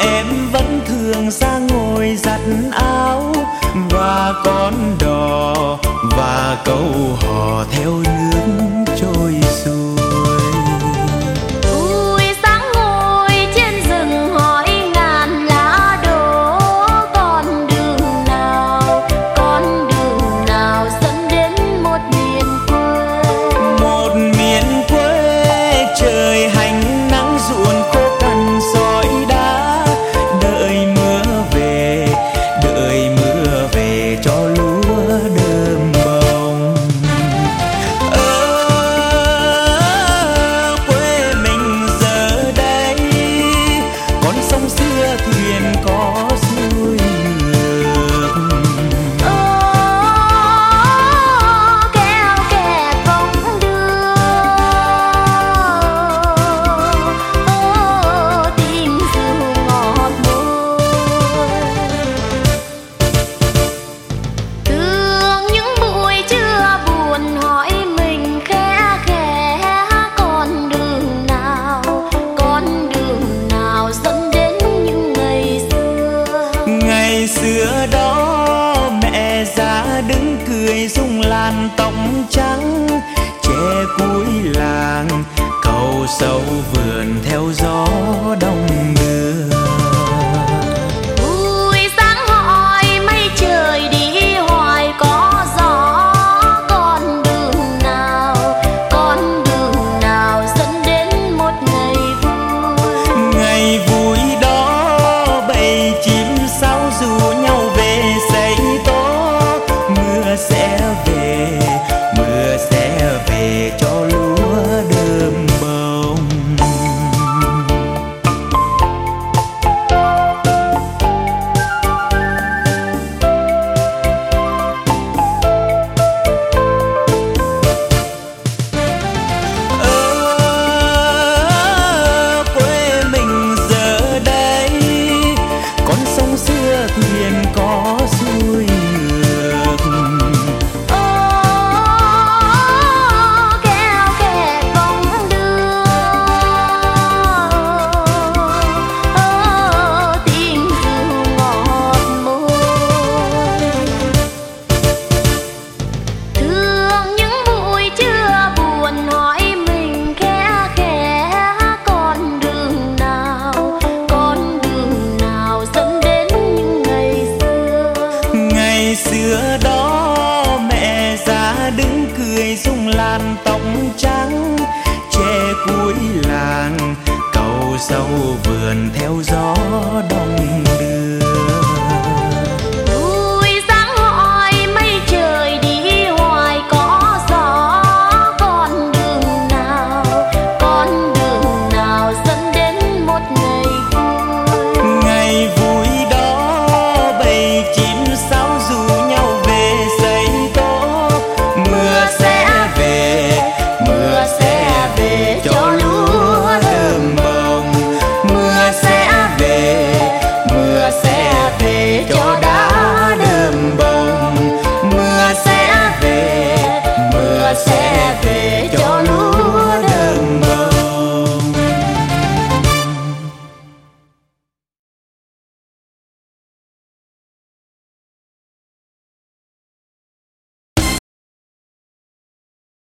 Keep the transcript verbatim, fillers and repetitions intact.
em vẫn thường ra ngồi giặt áo, và con đò và câu hò theo nước trôi xuôi. Vui sáng ngồi trên rừng hỏi ngàn lá đổ, con đường nào, con đường nào dẫn đến một miền quê. Một miền quê trời hành nắng ruộn khô cằn sỏi đá, đợi mưa về, đợi mưa về cho lúa đơm bông. Ở quê mình giờ đây, con sông xưa thuyền có xuôi ngược. Ô kéo kẹt bóng đưa, ô tiếng ru ngọt môi. Thương những buổi trưa buồn hỏi mình khẽ khẽ, con đường nào, con đường nào dẫn đến những ngày xưa. Ngày xưa đó mẹ già đứng cười rung làn tóc trắng, che cuối làng cầu sâu vườn theo gió đông đưa. Vui sáng hỏi mây trời đi hoài có gió, con đường nào, con đường nào dẫn đến một ngày vui. Ngày vui đó bầy chim sáo rủ nhau về xây tố, mưa sẽ về, mưa sẽ về cho lúa đơm bông. Ở quê mình giờ đây, con sông xưa thuyền có xuôi ngược. Ô kéo kẹt bóng đưa, ô tiếng ru ngọt môi. Thương những buổi trưa buồn hỏi mình khẽ khẽ, con đường nào, con đường nào dẫn đến những ngày xưa. Ngày xưa đó mẹ già đứng cười rung làn tóc trắng, che cuối làng cầu sâu vườn theo gió đông đưa.